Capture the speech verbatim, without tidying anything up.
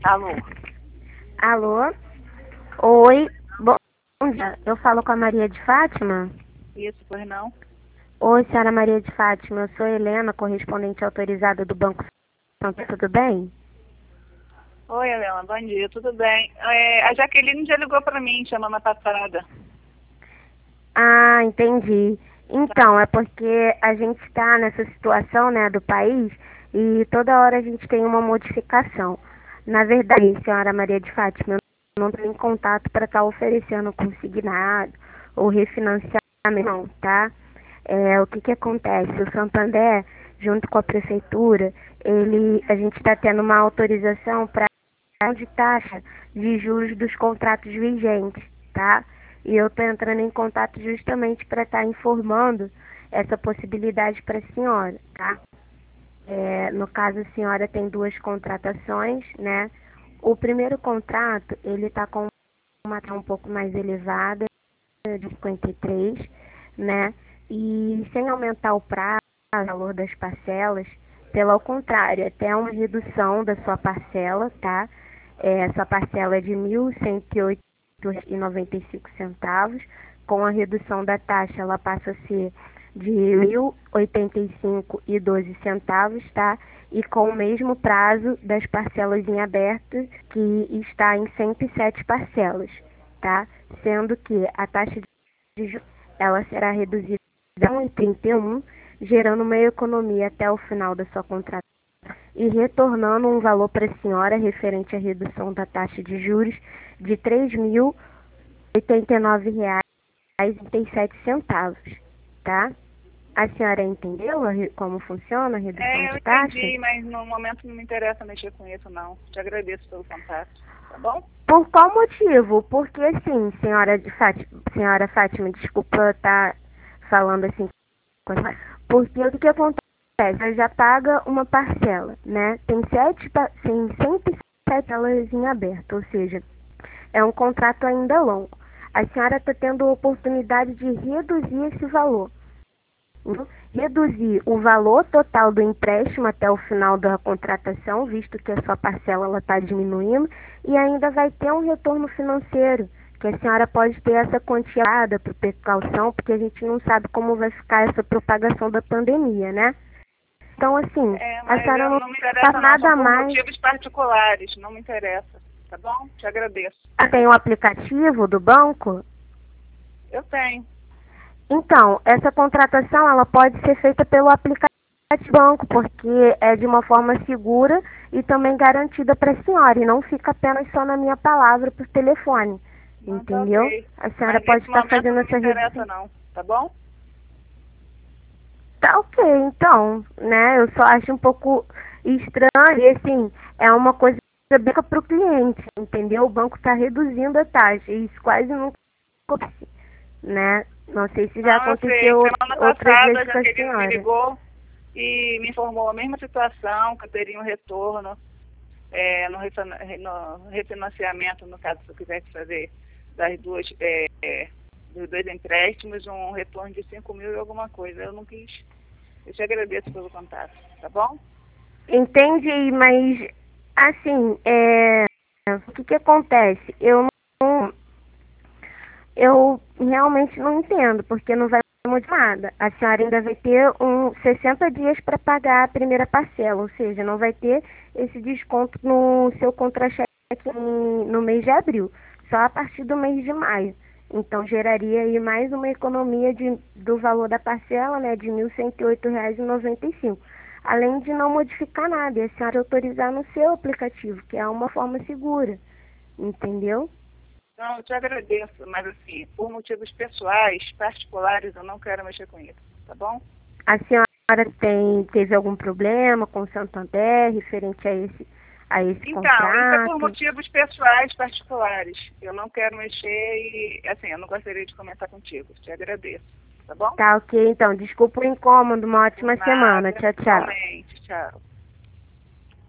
Alô? Alô? Oi, bom dia. Eu falo com a Maria de Fátima? Isso, pois não? Oi, senhora Maria de Fátima. Eu sou Helena, correspondente autorizada do Banco Santander. Tudo bem? Oi, Helena, bom dia, tudo bem? É, a Jaqueline já ligou para mim, semana passada. Ah, entendi. Então, é porque a gente está nessa situação, né, do país e toda hora a gente tem uma modificação. Na verdade, senhora Maria de Fátima, eu não estou em contato para estar oferecendo consignado ou refinanciamento, não, tá? É, o que que acontece? O Santander, junto com a prefeitura, ele, a gente está tendo uma autorização para de taxa de juros dos contratos vigentes, tá? E eu estou entrando em contato justamente para estar informando essa possibilidade para a senhora, tá? É, no caso, a senhora tem duas contratações, né? O primeiro contrato, ele está com uma taxa um pouco mais elevada, de cinquenta e três, né? E sem aumentar o prazo, o valor das parcelas, pelo contrário, até uma redução da sua parcela, tá? É, essa parcela é de mil cento e oito reais e noventa e cinco centavos. Com a redução da taxa, ela passa a ser de mil e oitenta e cinco reais e doze centavos, tá? E com o mesmo prazo das parcelas em aberto, que está em cento e sete parcelas, tá? Sendo que a taxa de juros ela será reduzida a um vírgula trinta e um, gerando uma economia até o final da sua contratação e retornando um valor para a senhora referente à redução da taxa de juros de três mil e oitenta e nove reais e trinta e sete centavos, tá? A senhora entendeu a re- como funciona a redução É, eu de taxa? entendi, mas no momento não me interessa mexer com isso, não. Te agradeço pelo contato, tá bom? Por qual motivo? Porque assim, senhora de Fátima, senhora Fátima, desculpa estar falando assim, porque o que acontece? Ela já paga uma parcela, né? Tem sete, pa- tem cento e sete parcelas em aberto, ou seja, é um contrato ainda longo. A senhora está tendo a oportunidade de reduzir esse valor. Uhum. Reduzir o valor total do empréstimo até o final da contratação, visto que a sua parcela está diminuindo, e ainda vai ter um retorno financeiro, que a senhora pode ter essa quantia por precaução, porque a gente não sabe como vai ficar essa propagação da pandemia, né? Então, assim, É, a mas senhora eu, não não me faz interessa, não. São nada por mais. motivos particulares, não me interessa, tá bom? Te agradeço. Tem o aplicativo do banco? Eu tenho. Então, essa contratação ela pode ser feita pelo aplicativo do banco, porque é de uma forma segura e também garantida para a senhora, e não fica apenas só na minha palavra por telefone, Não, tá entendeu? ok. A senhora Mas pode nesse estar momento fazendo não me essa interessa, redução. não, tá bom? Tá ok, então, né? Eu só acho um pouco estranho, e assim, é uma coisa beca para o cliente, entendeu? O banco está reduzindo a taxa, e isso quase nunca acontece, né? Não sei se já Não, eu sei. aconteceu Semana outras passada vezes a com a Jaqueline me senhora. ligou e me informou a mesma situação, que eu teria um retorno é, no, refina- no refinanciamento, no caso, se eu quisesse fazer das duas, é, é, dos dois empréstimos, um retorno de cinco mil e alguma coisa. Eu não quis. Eu te agradeço pelo contato, tá bom? Entendi, mas assim, é, o que que acontece? Eu não, eu realmente não entendo, porque não vai mudar nada. A senhora ainda vai ter um sessenta dias para pagar a primeira parcela, ou seja, não vai ter esse desconto no seu contra-cheque em- no mês de abril, só a partir do mês de maio. Então geraria aí mais uma economia de, do valor da parcela, né, de mil cento e oito reais e noventa e cinco. Além de não modificar nada, e a senhora autorizar no seu aplicativo, que é uma forma segura, entendeu? Não, eu te agradeço, mas assim, por motivos pessoais, particulares, eu não quero mexer com isso, tá bom? A senhora tem, teve algum problema com o Santander referente a esse, a esse Então, isso é por contrato? motivos pessoais, particulares. Eu não quero mexer e, assim, eu não gostaria de comentar contigo. Te agradeço, tá bom? Tá ok, então. Desculpa o incômodo. Uma Por ótima semana. nada, Tchau, tchau. igualmente. Tchau.